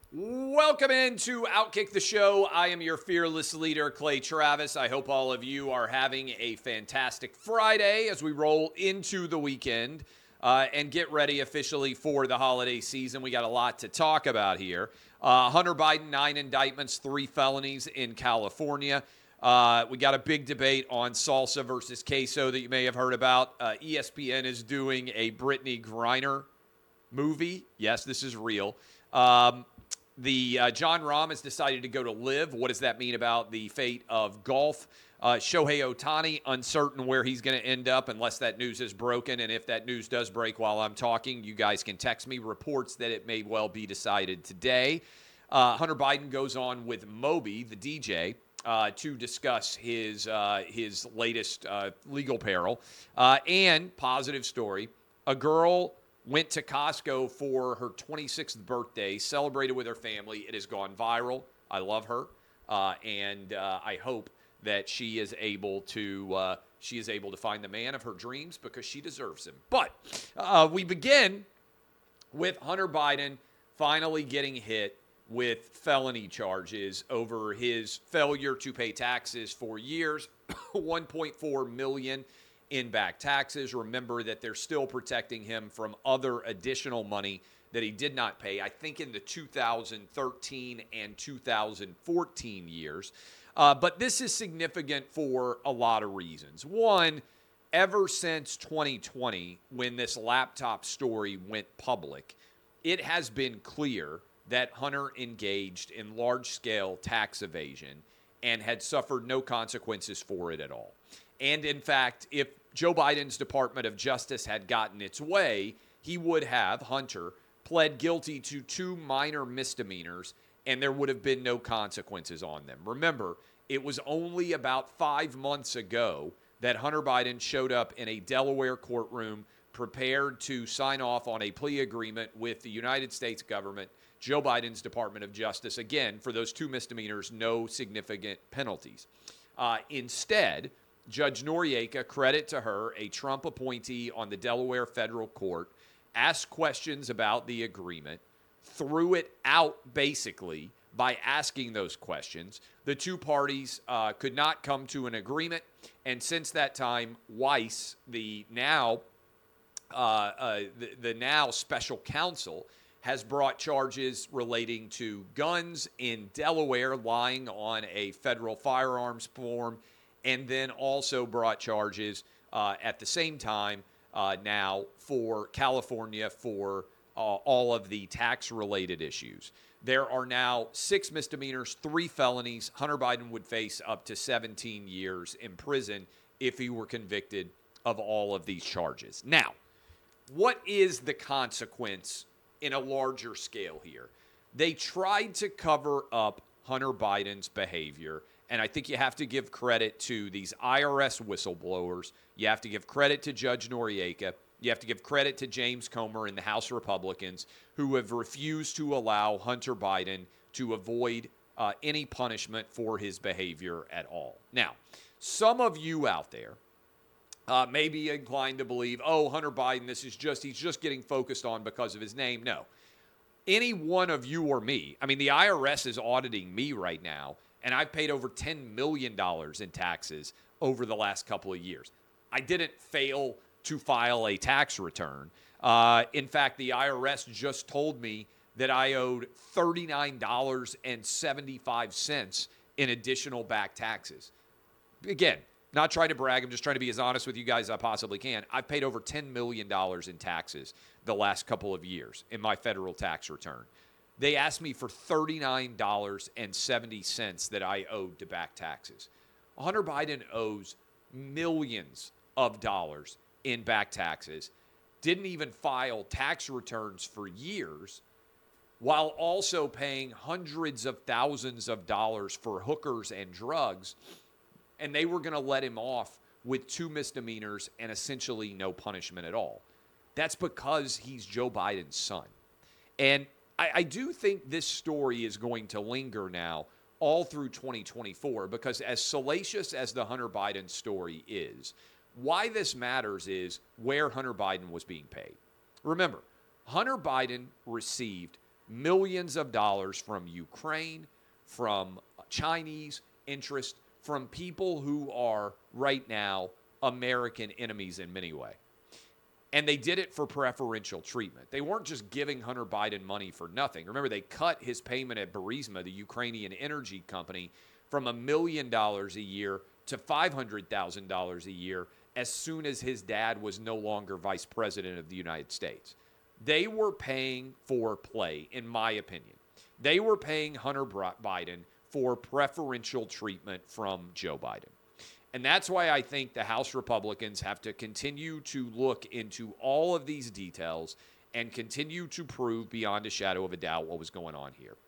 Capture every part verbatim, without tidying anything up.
Welcome into Outkick the Show. I am your fearless leader, Clay Travis. I hope all of you are having a fantastic Friday as we roll into the weekend uh, and get ready officially for the holiday season. We got a lot to talk about here. Uh, Hunter Biden, nine indictments, three felonies in California. Uh, we got a big debate on salsa versus queso that you may have heard about. Uh, E S P N is doing a Brittany Griner movie. Yes, this is real. Um, The uh, John Rahm has decided to go to live. What does that mean about the fate of golf? Uh, Shohei Ohtani, uncertain where he's going to end up unless that news is broken. And if that news does break while I'm talking, you guys can text me reports that it may well be decided today. Uh, Hunter Biden goes on with Moby, the D J, uh, to discuss his uh, his latest uh, legal peril. Uh, and positive story, a girl went to Costco for her twenty-sixth birthday, celebrated with her family. It has gone viral. I love her, uh, and uh, I hope that she is able to uh, she is able to find the man of her dreams because she deserves him. But uh, we begin with Hunter Biden finally getting hit with felony charges over his failure to pay taxes for years, one point four million dollars in back taxes. Remember that they're still protecting him from other additional money that he did not pay, I think in the two thousand thirteen and two thousand fourteen years. Uh, but this is significant for a lot of reasons. One, ever since twenty twenty, when this laptop story went public, it has been clear that Hunter engaged in large-scale tax evasion and had suffered no consequences for it at all. And in fact, if Joe Biden's Department of Justice had gotten its way, he would have, Hunter, pled guilty to two minor misdemeanors, and there would have been no consequences on them. Remember, it was only about five months ago that Hunter Biden showed up in a Delaware courtroom prepared to sign off on a plea agreement with the United States government, Joe Biden's Department of Justice. Again, for those two misdemeanors, no significant penalties. Uh, instead, Judge Noriega, credit to her, a Trump appointee on the Delaware federal court, asked questions about the agreement, threw it out basically by asking those questions. The two parties uh, could not come to an agreement, and since that time, Weiss, the now uh, uh, the, the now special counsel, has brought charges relating to guns in Delaware, lying on a federal firearms form, and then also brought charges uh, at the same time uh, now for California for uh, all of the tax-related issues. There are now six misdemeanors, three felonies. Hunter Biden would face up to seventeen years in prison if he were convicted of all of these charges. Now, what is the consequence in a larger scale here? They tried to cover up Hunter Biden's behavior. And I think you have to give credit to these I R S whistleblowers. You have to give credit to Judge Noriega. You have to give credit to James Comer and the House Republicans who have refused to allow Hunter Biden to avoid uh, any punishment for his behavior at all. Now, some of you out there uh, may be inclined to believe, oh, Hunter Biden, this is just, he's just getting focused on because of his name. No. Any one of you or me, I mean, the I R S is auditing me right now, and I've paid over ten million dollars in taxes over the last couple of years. I didn't fail to file a tax return. Uh, in fact, the I R S just told me that I owed thirty-nine dollars and seventy-five cents in additional back taxes. Again, not trying to brag. I'm just trying to be as honest with you guys as I possibly can. I've paid over ten million dollars in taxes the last couple of years in my federal tax return. They asked me for thirty-nine dollars and seventy cents that I owed to back taxes. Hunter Biden owes millions of dollars in back taxes, didn't even file tax returns for years, while also paying hundreds of thousands of dollars for hookers and drugs, and they were going to let him off with two misdemeanors and essentially no punishment at all. That's because he's Joe Biden's son. And I, I do think this story is going to linger now all through twenty twenty-four, because as salacious as the Hunter Biden story is, why this matters is where Hunter Biden was being paid. Remember, Hunter Biden received millions of dollars from Ukraine, from Chinese interest, from people who are right now American enemies in many ways. And they did it for preferential treatment. They weren't just giving Hunter Biden money for nothing. Remember, they cut his payment at Burisma, the Ukrainian energy company, from a million dollars a year to five hundred thousand dollars a year as soon as his dad was no longer vice president of the United States. They were paying for play, in my opinion. They were paying Hunter Biden for preferential treatment from Joe Biden. And that's why I think the House Republicans have to continue to look into all of these details and continue to prove beyond a shadow of a doubt what was going on here.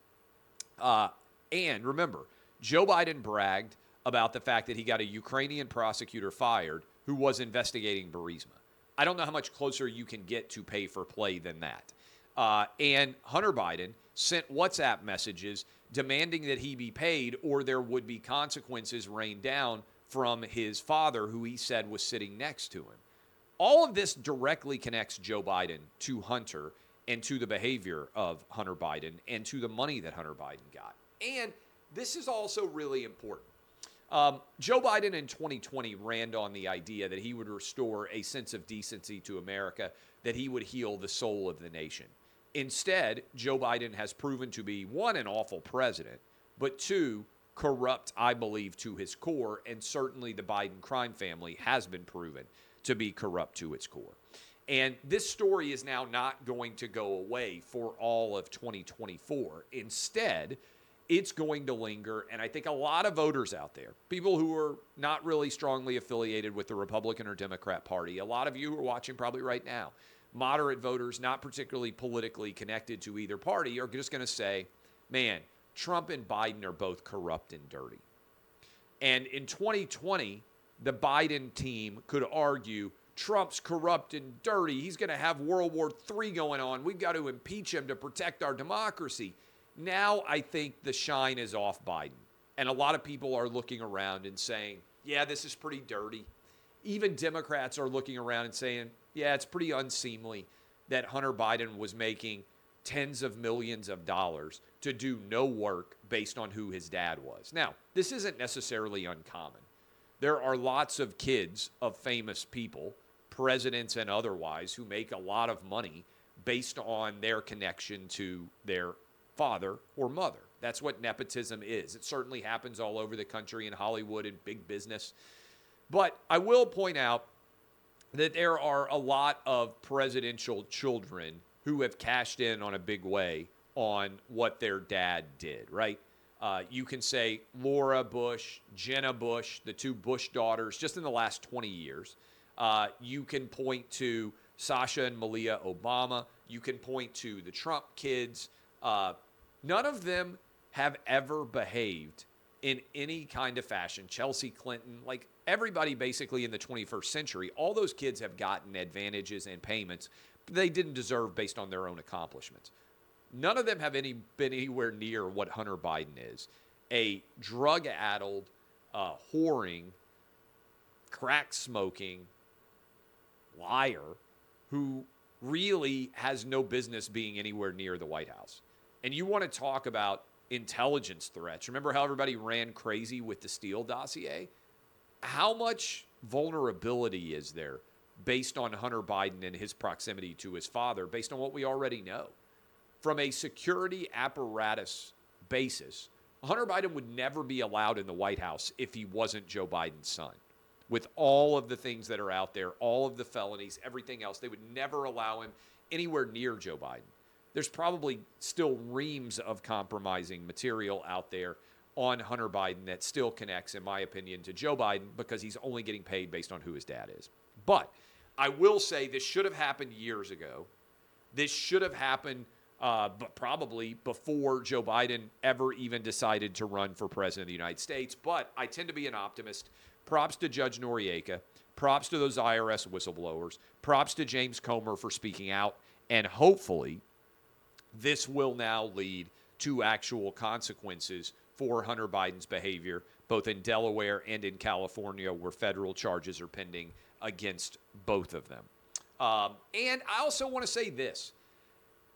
Uh, and remember, Joe Biden bragged about the fact that he got a Ukrainian prosecutor fired who was investigating Burisma. I don't know how much closer you can get to pay for play than that. Uh, and Hunter Biden sent WhatsApp messages demanding that he be paid or there would be consequences rained down from his father, who he said was sitting next to him. All of this directly connects Joe Biden to Hunter and to the behavior of Hunter Biden and to the money that Hunter Biden got. And this is also really important. Um, Joe Biden in twenty twenty ran on the idea that he would restore a sense of decency to America, that he would heal the soul of the nation. Instead, Joe Biden has proven to be, one, an awful president, but two, corrupt, I believe, to his core, and certainly the Biden crime family has been proven to be corrupt to its core. And this story is now not going to go away for all of twenty twenty-four. Instead, it's going to linger, and I think a lot of voters out there, people who are not really strongly affiliated with the Republican or Democrat Party, a lot of you who are watching probably right now, moderate voters, not particularly politically connected to either party, are just going to say, man, Trump and Biden are both corrupt and dirty. And in twenty twenty, the Biden team could argue Trump's corrupt and dirty. He's going to have World War Three going on. We've got to impeach him to protect our democracy. Now I think the shine is off Biden. And a lot of people are looking around and saying, yeah, this is pretty dirty. Even Democrats are looking around and saying, yeah, it's pretty unseemly that Hunter Biden was making tens of millions of dollars to do no work based on who his dad was. Now, this isn't necessarily uncommon. There are lots of kids of famous people, presidents and otherwise, who make a lot of money based on their connection to their father or mother. That's what nepotism is. It certainly happens all over the country in Hollywood and big business. But I will point out that there are a lot of presidential children who have cashed in on a big way on what their dad did, right? Uh, you can say Laura Bush, Jenna Bush, the two Bush daughters, just in the last twenty years. Uh, you can point to Sasha and Malia Obama. You can point to the Trump kids. Uh, none of them have ever behaved in any kind of fashion. Chelsea Clinton, like everybody basically in the twenty-first century, all those kids have gotten advantages and payments they didn't deserve based on their own accomplishments. None of them have any been anywhere near what Hunter Biden is. A drug-addled, uh, whoring, crack-smoking liar who really has no business being anywhere near the White House. And you want to talk about intelligence threats. Remember how everybody ran crazy with the Steele dossier? How much vulnerability is there based on Hunter Biden and his proximity to his father, based on what we already know? From a security apparatus basis, Hunter Biden would never be allowed in the White House if he wasn't Joe Biden's son. With all of the things that are out there, all of the felonies, everything else, they would never allow him anywhere near Joe Biden. There's probably still reams of compromising material out there on Hunter Biden that still connects, in my opinion, to Joe Biden because he's only getting paid based on who his dad is. But I will say this should have happened years ago. This should have happened uh, but probably before Joe Biden ever even decided to run for president of the United States. But I tend to be an optimist. Props to Judge Noriega. Props to those I R S whistleblowers. Props to James Comer for speaking out. And hopefully this will now lead to actual consequences for Hunter Biden's behavior, both in Delaware and in California, where federal charges are pending against both of them. Um, and I also want to say this.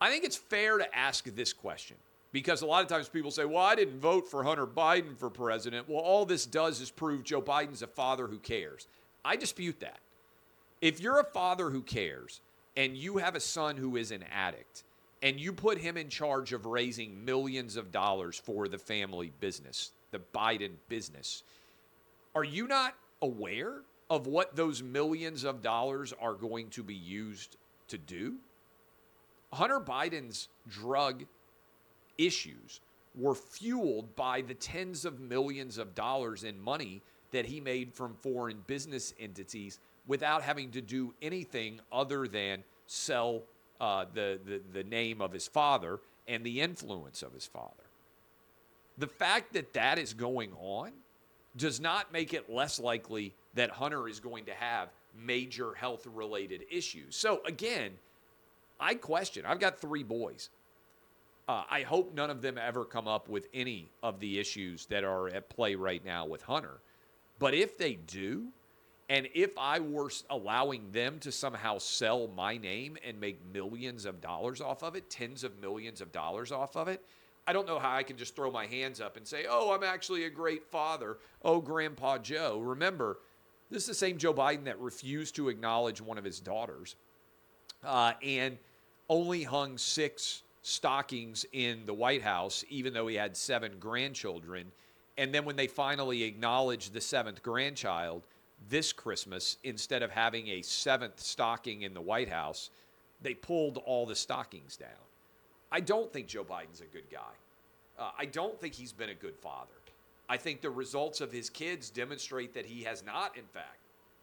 I think it's fair to ask this question because a lot of times people say, well, I didn't vote for Hunter Biden for president. Well, all this does is prove Joe Biden's a father who cares. I dispute that. If you're a father who cares and you have a son who is an addict and you put him in charge of raising millions of dollars for the family business, the Biden business, are you not aware of what those millions of dollars are going to be used to do? Hunter Biden's drug issues were fueled by the tens of millions of dollars in money that he made from foreign business entities without having to do anything other than sell uh, the, the, the name of his father and the influence of his father. The fact that that is going on does not make it less likely that Hunter is going to have major health-related issues. So, again, I question. I've got three boys. Uh, I hope none of them ever come up with any of the issues that are at play right now with Hunter. But if they do, and if I were allowing them to somehow sell my name and make millions of dollars off of it, tens of millions of dollars off of it, I don't know how I can just throw my hands up and say, oh, I'm actually a great father. Oh, Grandpa Joe. Remember, this is the same Joe Biden that refused to acknowledge one of his daughters uh, and only hung six stockings in the White House, even though he had seven grandchildren. And then when they finally acknowledged the seventh grandchild this Christmas, instead of having a seventh stocking in the White House, they pulled all the stockings down. I don't think Joe Biden's a good guy. Uh, I don't think he's been a good father. I think the results of his kids demonstrate that he has not, in fact,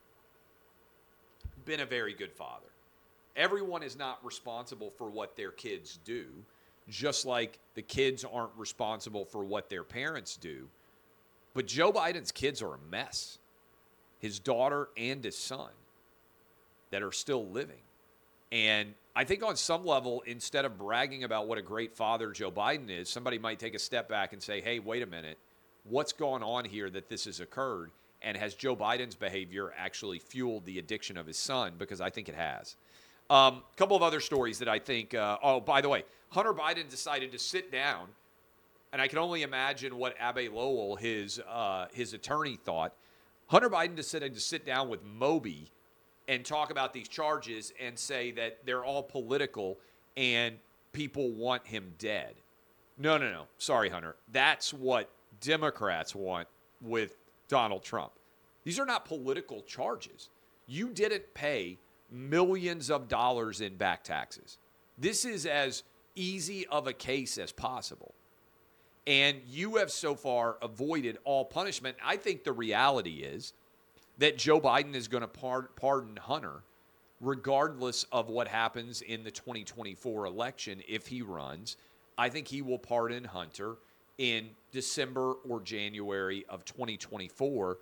been a very good father. Everyone is not responsible for what their kids do, just like the kids aren't responsible for what their parents do. But Joe Biden's kids are a mess. His daughter and his son that are still living. And I think on some level, instead of bragging about what a great father Joe Biden is, somebody might take a step back and say, hey, wait a minute, what's going on here that this has occurred? And has Joe Biden's behavior actually fueled the addiction of his son? Because I think it has. A um, couple of other stories that I think, uh, oh, by the way, Hunter Biden decided to sit down, and I can only imagine what Abbe Lowell, his, uh, his attorney, thought. Hunter Biden decided to sit down with Moby and talk about these charges and say that they're all political and people want him dead. No, no, no. Sorry, Hunter. That's what Democrats want with Donald Trump. These are not political charges. You didn't pay millions of dollars in back taxes. This is as easy of a case as possible. And you have so far avoided all punishment. I think the reality is that Joe Biden is going to par- pardon Hunter regardless of what happens in the twenty twenty-four election if he runs. I think he will pardon Hunter in December or January of twenty twenty-four,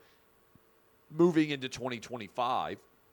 moving into twenty twenty-five,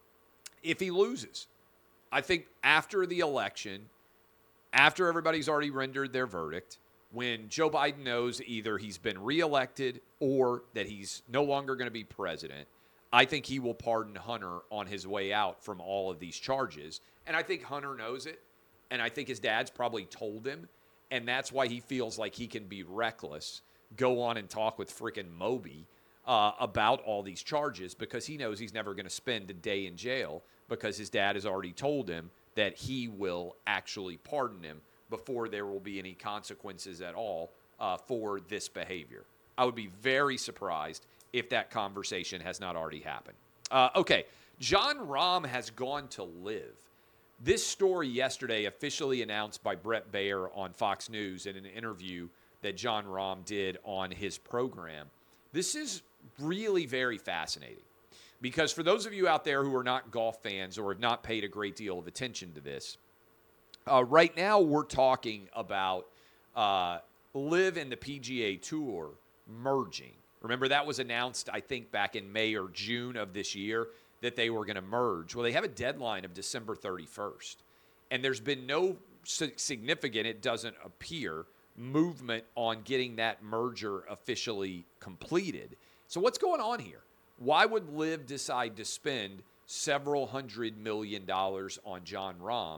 if he loses. I think after the election, after everybody's already rendered their verdict, when Joe Biden knows either he's been reelected or that he's no longer going to be president, I think he will pardon Hunter on his way out from all of these charges. And I think Hunter knows it. And I think his dad's probably told him. And that's why he feels like he can be reckless, go on and talk with freaking Moby uh, about all these charges, because he knows he's never going to spend a day in jail because his dad has already told him that he will actually pardon him before there will be any consequences at all uh, for this behavior. I would be very surprised if that conversation has not already happened. Uh, okay, Jon Rahm has gone to live. This story yesterday officially announced by Brett Baer on Fox News in an interview that Jon Rahm did on his program. This is really very fascinating because for those of you out there who are not golf fans or have not paid a great deal of attention to this, uh, right now we're talking about uh, Live and the P G A Tour merging. Remember, that was announced, I think, back in May or June of this year that they were going to merge. Well, they have a deadline of December thirty-first. And there's been no significant, it doesn't appear, movement on getting that merger officially completed. So what's going on here? Why would Liv decide to spend several hundred million dollars on Jon Rahm?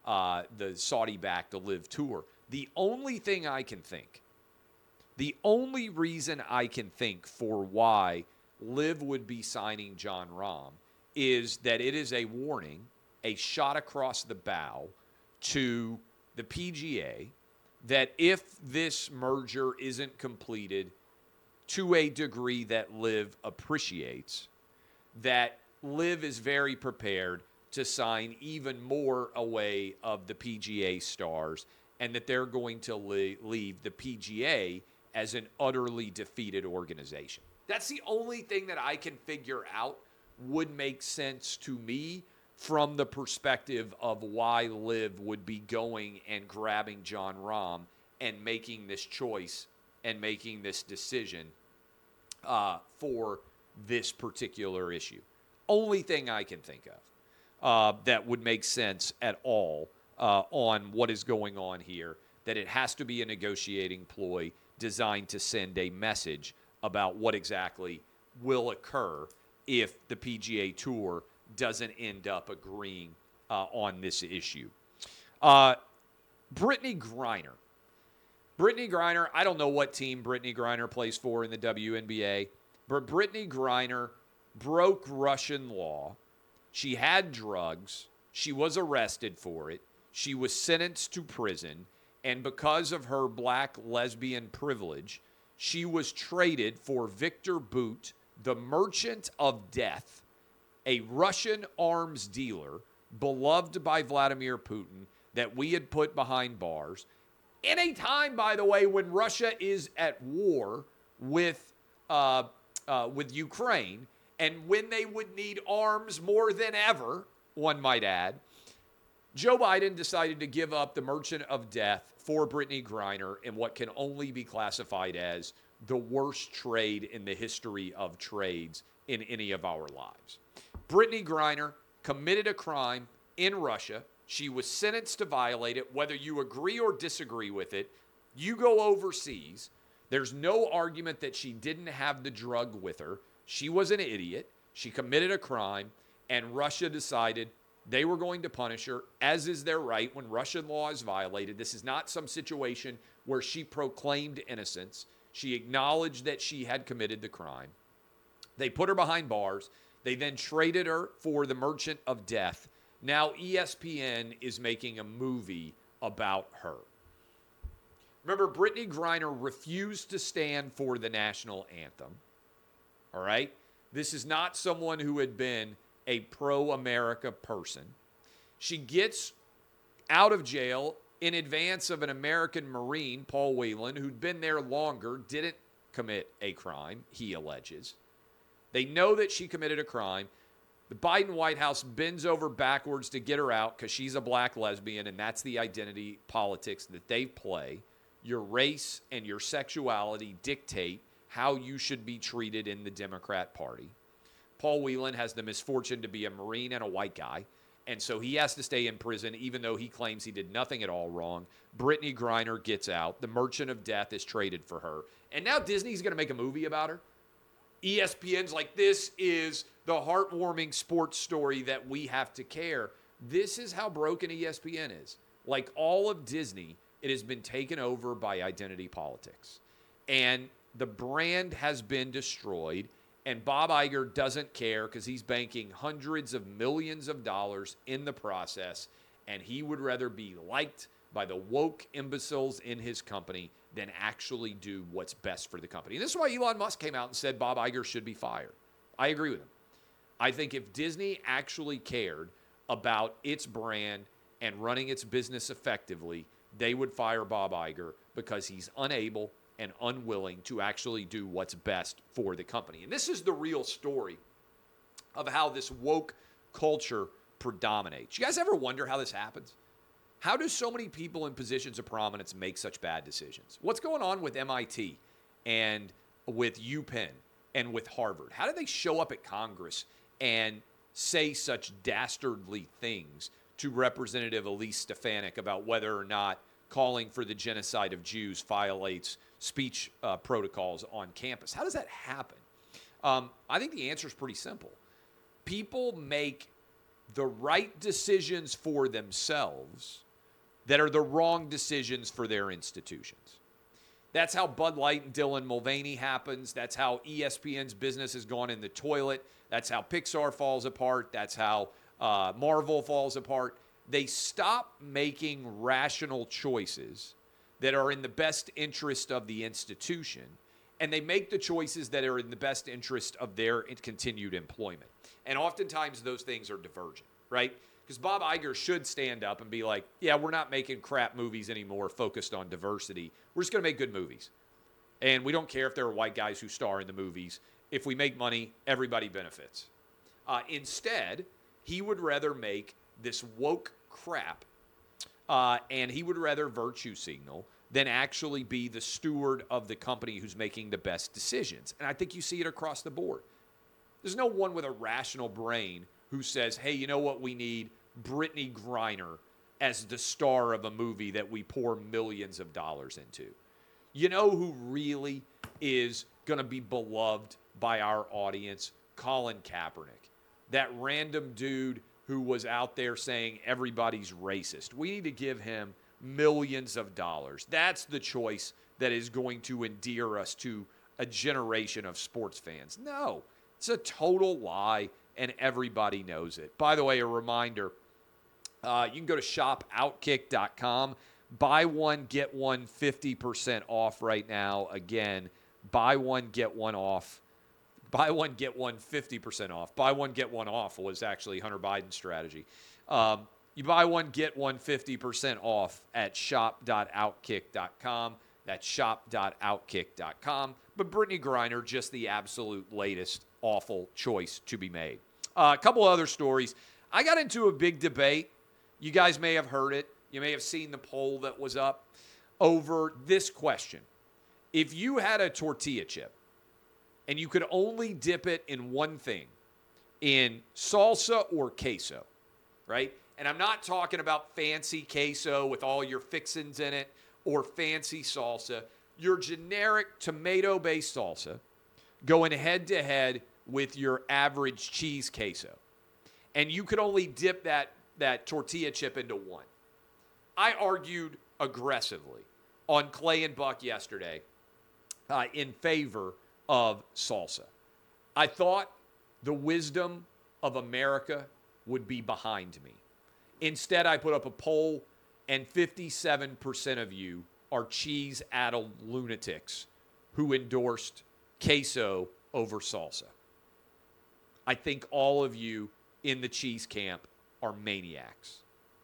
uh, the Saudi-backed Live Tour. The only thing I can think, the only reason I can think for why Liv would be signing Jon Rahm is that it is a warning, a shot across the bow to the P G A that if this merger isn't completed to a degree that Liv appreciates, that Liv is very prepared to sign even more away of the P G A stars, and that they're going to leave the P G A as an utterly defeated organization. That's the only thing that I can figure out would make sense to me from the perspective of why Liv would be going and grabbing Jon Rahm and making this choice and making this decision uh, for this particular issue. Only thing I can think of uh, that would make sense at all uh, on what is going on here, that it has to be a negotiating ploy designed to send a message about what exactly will occur if the P G A Tour doesn't end up agreeing uh, on this issue. Uh, Brittney Griner. Brittney Griner, I don't know what team Brittney Griner plays for in the W N B A, but Brittney Griner broke Russian law. She had drugs. She was arrested for it. She was sentenced to prison. And because of her black lesbian privilege, she was traded for Victor Bout, the merchant of death, a Russian arms dealer beloved by Vladimir Putin that we had put behind bars. In a time, by the way, when Russia is at war with uh, uh, with Ukraine, and when they would need arms more than ever, one might add, Joe Biden decided to give up the merchant of death for Brittney Griner in what can only be classified as the worst trade in the history of trades in any of our lives. Brittney Griner committed a crime in Russia. She was sentenced to violate it. Whether you agree or disagree with it, you go overseas. There's no argument that she didn't have the drug with her. She was an idiot. She committed a crime, and Russia decided they were going to punish her, as is their right when Russian law is violated. This is not some situation where she proclaimed innocence. She acknowledged that she had committed the crime. They put her behind bars. They then traded her for the merchant of death. Now E S P N is making a movie about her. Remember, Brittney Griner refused to stand for the national anthem. All right? This is not someone who had been a pro-America person. She gets out of jail in advance of an American Marine, Paul Whelan, who'd been there longer, didn't commit a crime, he alleges. They know that she committed a crime. The Biden White House bends over backwards to get her out because she's a black lesbian, and that's the identity politics that they play. Your race and your sexuality dictate how you should be treated in the Democrat Party. Paul Whelan has the misfortune to be a Marine and a white guy, and so he has to stay in prison even though he claims he did nothing at all wrong. Brittney Griner gets out. The merchant of death is traded for her. And now Disney's going to make a movie about her. E S P N's like, this is the heartwarming sports story that we have to care. This is how broken E S P N is. Like all of Disney, it has been taken over by identity politics. And the brand has been destroyed. And Bob Iger doesn't care because he's banking hundreds of millions of dollars in the process. And he would rather be liked by the woke imbeciles in his company than actually do what's best for the company. And this is why Elon Musk came out and said Bob Iger should be fired. I agree with him. I think if Disney actually cared about its brand and running its business effectively, they would fire Bob Iger because he's unable and unwilling to actually do what's best for the company. And this is the real story of how this woke culture predominates. You guys ever wonder how this happens? How do so many people in positions of prominence make such bad decisions? What's going on with M I T and with UPenn and with Harvard? How do they show up at Congress and say such dastardly things to Representative Elise Stefanik about whether or not calling for the genocide of Jews violates speech uh, protocols on campus? How does that happen? Um, I think the answer is pretty simple. People make the right decisions for themselves that are the wrong decisions for their institutions. That's how Bud Light and Dylan Mulvaney happens. That's how E S P N's business has gone in the toilet. That's how Pixar falls apart. That's how uh, Marvel falls apart. They stop making rational choices that are in the best interest of the institution, and they make the choices that are in the best interest of their continued employment. And oftentimes those things are divergent, right? Because Bob Iger should stand up and be like, yeah, we're not making crap movies anymore focused on diversity. We're just going to make good movies. And we don't care if there are white guys who star in the movies. If we make money, everybody benefits. Uh, instead, he would rather make this woke crap, uh, and he would rather virtue signal than actually be the steward of the company who's making the best decisions. And I think you see it across the board. There's no one with a rational brain who says, hey, you know what we need? Brittany Griner as the star of a movie that we pour millions of dollars into. You know who really is going to be beloved by our audience? Colin Kaepernick. That random dude who was out there saying everybody's racist. We need to give him millions of dollars. That's the choice that is going to endear us to a generation of sports fans. No, it's a total lie, and everybody knows it. By the way, a reminder, uh, you can go to shop outkick dot com. Buy one, get one fifty percent off right now. Again, buy one, get one off. Buy one, get one fifty percent off. Buy one, get one off was actually Hunter Biden's strategy. Um, you buy one, get one fifty percent off at shop dot outkick dot com. That's shop dot outkick dot com. But Brittany Griner, just the absolute latest awful choice to be made. Uh, a couple other stories. I got into a big debate. You guys may have heard it. You may have seen the poll that was up over this question. If you had a tortilla chip and you could only dip it in one thing, in salsa or queso, right? And I'm not talking about fancy queso with all your fixins in it or fancy salsa. Your generic tomato-based salsa going head-to-head with your average cheese queso. And you could only dip that, that tortilla chip into one. I argued aggressively on Clay and Buck yesterday uh, in favor of salsa. I thought the wisdom of America would be behind me. Instead, I put up a poll, and fifty-seven percent of you are cheese-addled lunatics who endorsed queso over salsa. I think all of you in the cheese camp are maniacs.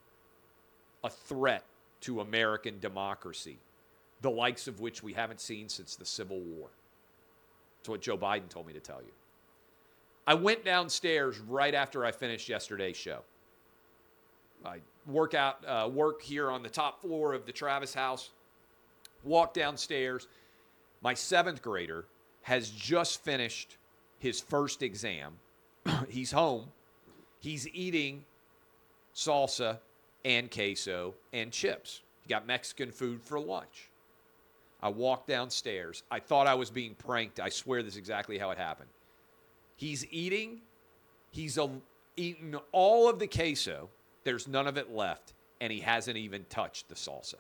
A threat to American democracy, the likes of which we haven't seen since the Civil War. That's what Joe Biden told me to tell you. I went downstairs right after I finished yesterday's show. I work out, uh, work here on the top floor of the Travis house, walk downstairs. My seventh grader has just finished his first exam. He's home. He's eating salsa and queso and chips. He got Mexican food for lunch. I walked downstairs. I thought I was being pranked. I swear this is exactly how it happened. He's eating. He's a, eaten all of the queso. There's none of it left, and he hasn't even touched the salsa.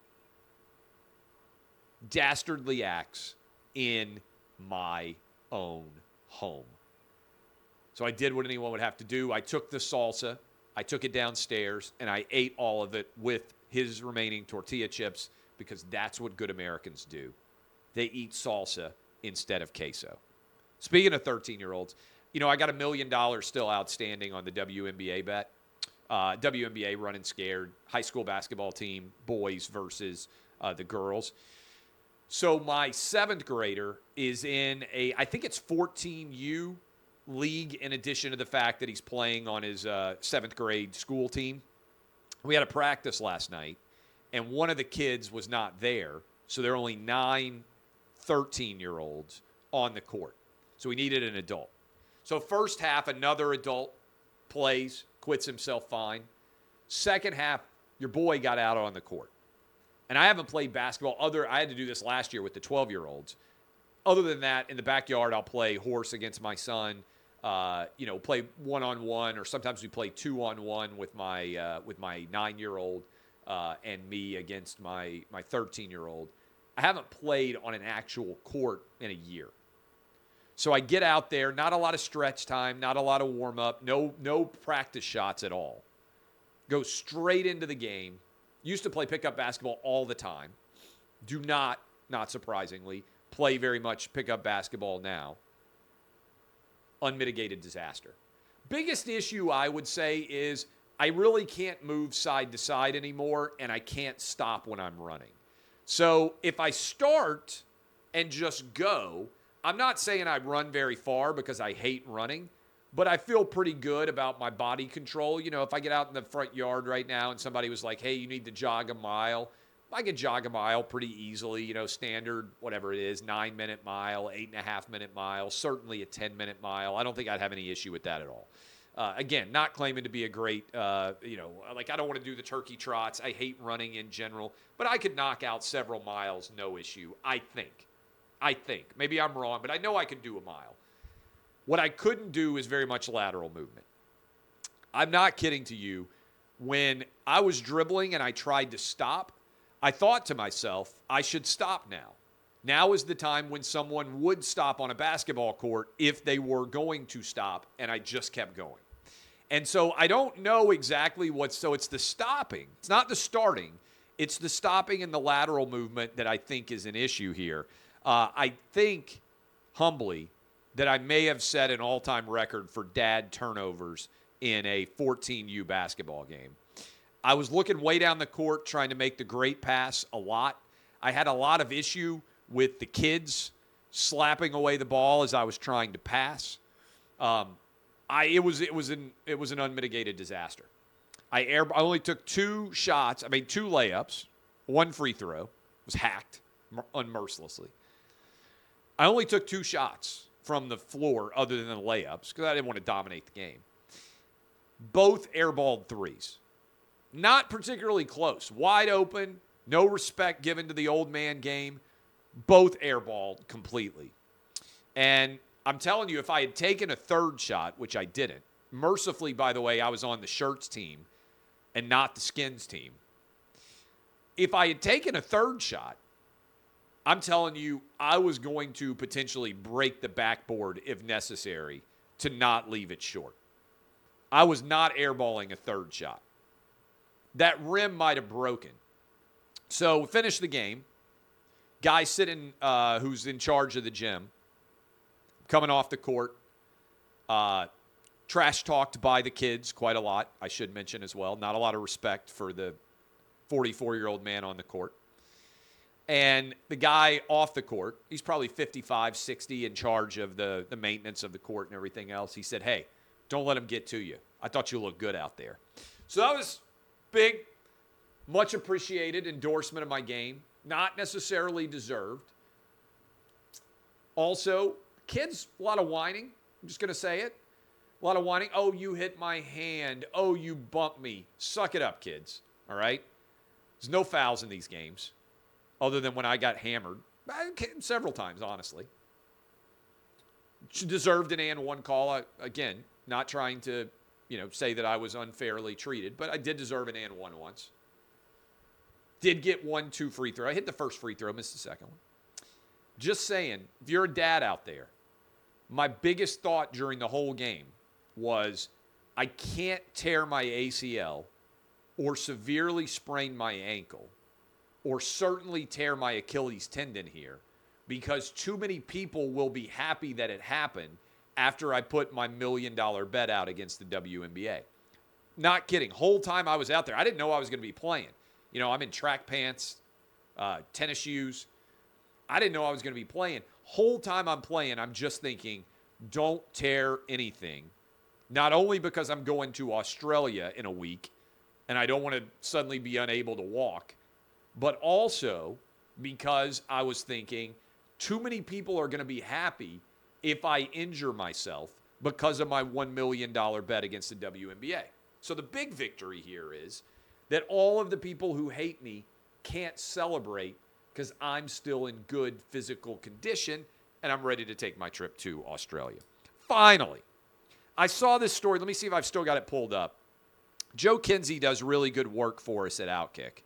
Dastardly acts in my own home. So I did what anyone would have to do. I took the salsa, I took it downstairs, and I ate all of it with his remaining tortilla chips because that's what good Americans do. They eat salsa instead of queso. Speaking of thirteen-year-olds, you know, I got a million dollars still outstanding on the W N B A bet. Uh, W N B A running scared, high school basketball team, boys versus uh, the girls. So my seventh grader is in a, I think it's fourteen U league in addition to the fact that he's playing on his uh, seventh grade school team. We had a practice last night, and one of the kids was not there, so there are only nine thirteen-year-olds on the court. So we needed an adult. So first half, another adult plays, quits himself fine. Second half, your boy got out on the court. And I haven't played basketball. Other, I had to do this last year with the twelve-year-olds. Other than that, in the backyard, I'll play horse against my son. Uh, you know, play one-on-one, or sometimes we play two-on-one with my uh, with my nine-year-old. uh, and me against my my thirteen-year-old. I haven't played on an actual court in a year. So I get out there, not a lot of stretch time, not a lot of warm-up, no, no practice shots at all. Go straight into the game. Used to play pickup basketball all the time. Do not, not surprisingly, play very much pickup basketball now. Unmitigated disaster. Biggest issue, I would say, is I really can't move side to side anymore, and I can't stop when I'm running. So if I start and just go, I'm not saying I run very far because I hate running, but I feel pretty good about my body control. You know, if I get out in the front yard right now and somebody was like, hey, you need to jog a mile, I could jog a mile pretty easily, you know, standard, whatever it is, nine-minute mile, eight-and-a-half-minute mile, certainly a ten-minute mile. I don't think I'd have any issue with that at all. Uh, again, not claiming to be a great, uh, you know, like I don't want to do the turkey trots. I hate running in general, but I could knock out several miles, no issue, I think. I think. Maybe I'm wrong, but I know I could do a mile. What I couldn't do is very much lateral movement. I'm not kidding to you. When I was dribbling and I tried to stop, I thought to myself, I should stop now. Now is the time when someone would stop on a basketball court if they were going to stop, and I just kept going. And so I don't know exactly what, so it's the stopping. It's not the starting. It's the stopping and the lateral movement that I think is an issue here. Uh, I think, humbly, that I may have set an all-time record for dad turnovers in a fourteen U basketball game. I was looking way down the court trying to make the great pass a lot. I had a lot of issue with the kids slapping away the ball as I was trying to pass. Um, I it was it was an it was an unmitigated disaster. I air I only took two shots. I made two layups. One free throw was hacked unmercilessly. I only took two shots from the floor other than the layups because I didn't want to dominate the game. Both airballed threes. Not particularly close. Wide open. No respect given to the old man game. Both airballed completely. And I'm telling you, if I had taken a third shot, which I didn't, mercifully, by the way, I was on the Shirts team and not the Skins team. If I had taken a third shot, I'm telling you, I was going to potentially break the backboard if necessary to not leave it short. I was not airballing a third shot. That rim might have broken. So finish the game. Guy sitting, uh, who's in charge of the gym, coming off the court, uh, trash talked by the kids quite a lot, I should mention as well. Not a lot of respect for the forty-four-year-old man on the court. And the guy off the court, he's probably fifty-five, sixty, in charge of the, the maintenance of the court and everything else. He said, hey, don't let him get to you. I thought you looked good out there. So that was big, much appreciated endorsement of my game. Not necessarily deserved. Also, kids, a lot of whining. I'm just going to say it. A lot of whining. Oh, you hit my hand. Oh, you bumped me. Suck it up, kids. All right? There's no fouls in these games, other than when I got hammered. Several times, honestly. Deserved an and one call. I, again, not trying to, you know, say that I was unfairly treated, but I did deserve an and one once. Did get one, two free throw. I hit the first free throw, missed the second one. Just saying, if you're a dad out there, my biggest thought during the whole game was I can't tear my A C L or severely sprain my ankle or certainly tear my Achilles tendon here because too many people will be happy that it happened after I put my million dollar bet out against the W N B A. Not kidding. Whole time I was out there, I didn't know I was going to be playing. You know, I'm in track pants, uh, tennis shoes. I didn't know I was going to be playing. Whole time I'm playing, I'm just thinking, don't tear anything. Not only because I'm going to Australia in a week and I don't want to suddenly be unable to walk, but also because I was thinking too many people are going to be happy if I injure myself because of my one million dollars bet against the W N B A. So the big victory here is that all of the people who hate me can't celebrate because I'm still in good physical condition and I'm ready to take my trip to Australia. Finally, I saw this story. Let me see if I've still got it pulled up. Joe Kinsey does really good work for us at Outkick.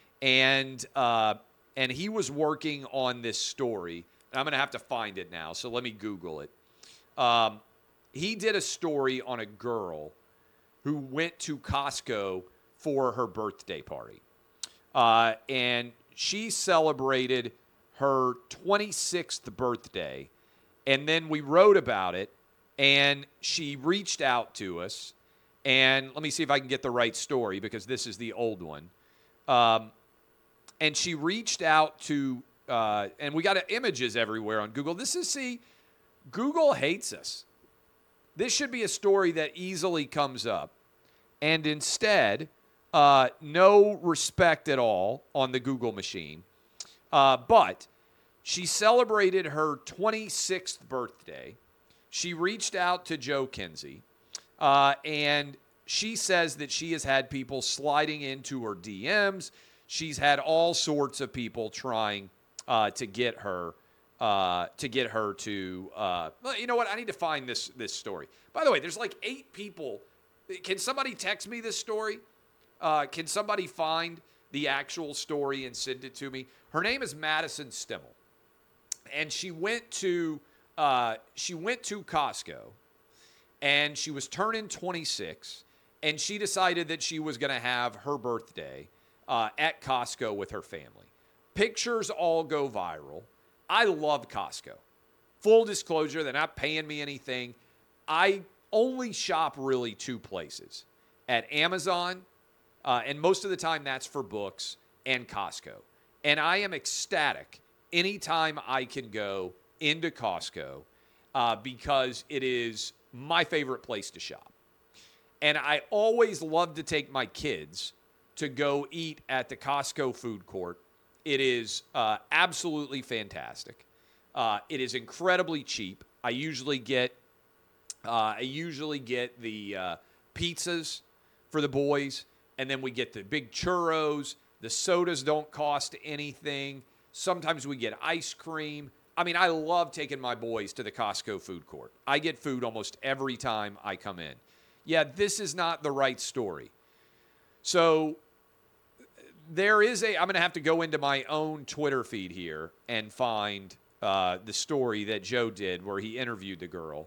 And uh, and he was working on this story. And I'm going to have to find it now, so let me Google it. Um, he did a story on a girl who went to Costco for her birthday party. Uh, and she celebrated her twenty-sixth birthday. And then we wrote about it, and she reached out to us. And let me see if I can get the right story, because this is the old one. Um, and she reached out to, uh, and we got images everywhere on Google. This is, see, Google hates us. This should be a story that easily comes up. And instead, uh, no respect at all on the Google machine. Uh, but she celebrated her twenty-sixth birthday. She reached out to Joe Kinsey. Uh, and she says that she has had people sliding into her D Ms. She's had all sorts of people trying uh, to get her uh, to get her to. Uh, well, you know what? I need to find this this story. By the way, there's like eight people. Can somebody text me this story? Uh, can somebody find the actual story and send it to me? Her name is Madison Stimmel, and she went to uh, she went to Costco. And she was turning twenty-six, and she decided that she was going to have her birthday uh, at Costco with her family. Pictures all go viral. I love Costco. Full disclosure, they're not paying me anything. I only shop really two places, at Amazon, uh, and most of the time that's for books, and Costco. And I am ecstatic anytime I can go into Costco uh, because it is my favorite place to shop. And I always love to take my kids to go eat at the Costco food court. It is uh, absolutely fantastic. Uh, it is incredibly cheap. I usually get uh, I usually get the uh, pizzas for the boys, and then we get the big churros. The sodas don't cost anything. Sometimes we get ice cream. I mean, I love taking my boys to the Costco food court. I get food almost every time I come in. Yeah, this is not the right story. So there is a, I'm going to have to go into my own Twitter feed here and find uh, the story that Joe did where he interviewed the girl.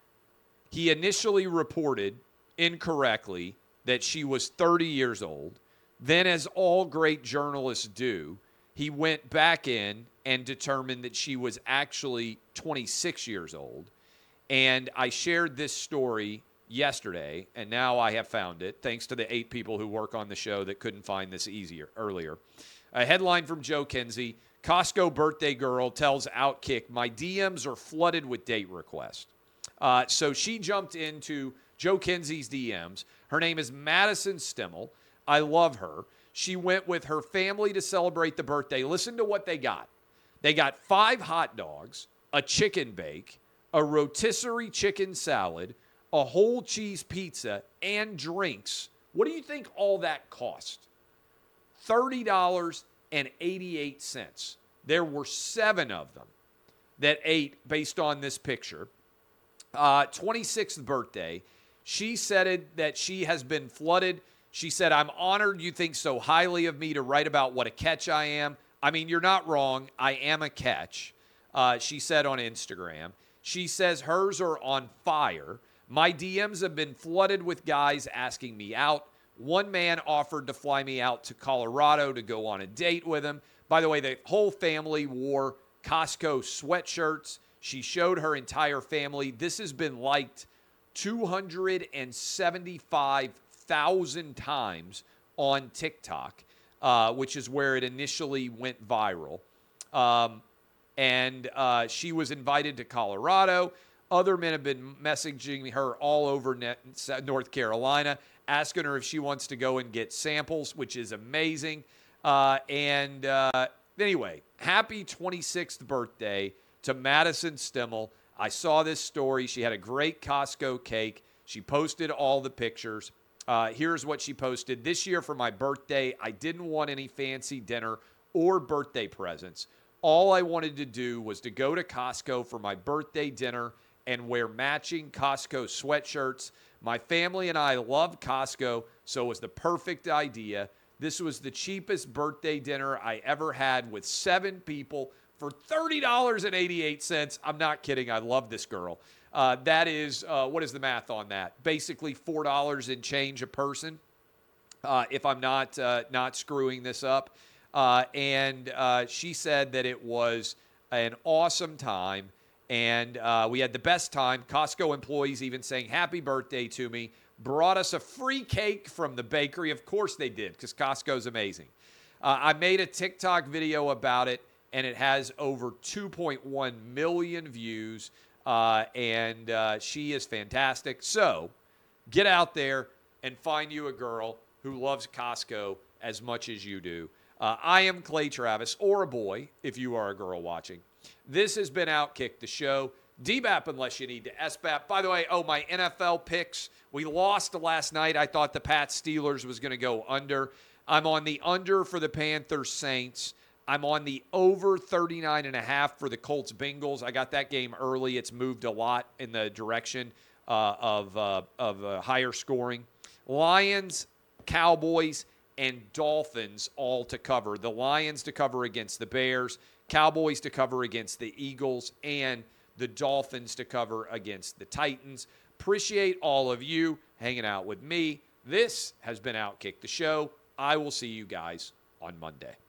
He initially reported incorrectly that she was thirty years old. Then, as all great journalists do, he went back in and determined that she was actually twenty-six years old. And I shared this story yesterday, and now I have found it, thanks to the eight people who work on the show that couldn't find this easier earlier. A headline from Joe Kinsey: Costco birthday girl tells Outkick, my D Ms are flooded with date requests. Uh, so she jumped into Joe Kinsey's D Ms. Her name is Madison Stimmel. I love her. She went with her family to celebrate the birthday. Listen to what they got. They got five hot dogs, a chicken bake, a rotisserie chicken salad, a whole cheese pizza, and drinks. What do you think all that cost? thirty dollars and eighty-eight cents. There were seven of them that ate based on this picture. Uh, twenty-sixth birthday. She said it, that she has been flooded. She said, I'm honored you think so highly of me to write about what a catch I am. I mean, you're not wrong. I am a catch, uh, she said on Instagram. She says hers are on fire. My D Ms have been flooded with guys asking me out. One man offered to fly me out to Colorado to go on a date with him. By the way, the whole family wore Costco sweatshirts. She showed her entire family. This has been liked two hundred seventy-five thousand times on TikTok, uh, which is where it initially went viral. Um, and uh, she was invited to Colorado. Other men have been messaging her all over North Carolina, asking her if she wants to go and get samples, which is amazing. Uh, and uh, anyway, happy twenty-sixth birthday to Madison Stimmel. I saw this story. She had a great Costco cake. She posted all the pictures. Uh, here's what she posted. This year for my birthday, I didn't want any fancy dinner or birthday presents. All I wanted to do was to go to Costco for my birthday dinner and wear matching Costco sweatshirts. My family and I love Costco, so it was the perfect idea. This was the cheapest birthday dinner I ever had with seven people for thirty dollars and eighty-eight cents. I'm not kidding. I love this girl. Uh, that is, uh, what is the math on that? Basically four dollars and change a person, uh, if I'm not uh, not screwing this up. Uh, and uh, she said that it was an awesome time, and uh, we had the best time. Costco employees even saying happy birthday to me, brought us a free cake from the bakery. Of course they did, because Costco's amazing. Uh, I made a TikTok video about it, and it has over two point one million views, uh, and uh, she is fantastic. So get out there and find you a girl who loves Costco as much as you do. Uh, I am Clay Travis, or a boy, if you are a girl watching. This has been Outkick the Show. D B A P unless you need to S B A P. By the way, oh, my N F L picks. We lost last night. I thought the Pats Steelers was going to go under. I'm on the under for the Panthers Saints. I'm on the over thirty-nine and a half for the Colts Bengals. I got that game early. It's moved a lot in the direction uh, of, uh, of uh, higher scoring. Lions, Cowboys, and Dolphins all to cover. The Lions to cover against the Bears, Cowboys to cover against the Eagles, and the Dolphins to cover against the Titans. Appreciate all of you hanging out with me. This has been Outkick the Show. I will see you guys on Monday.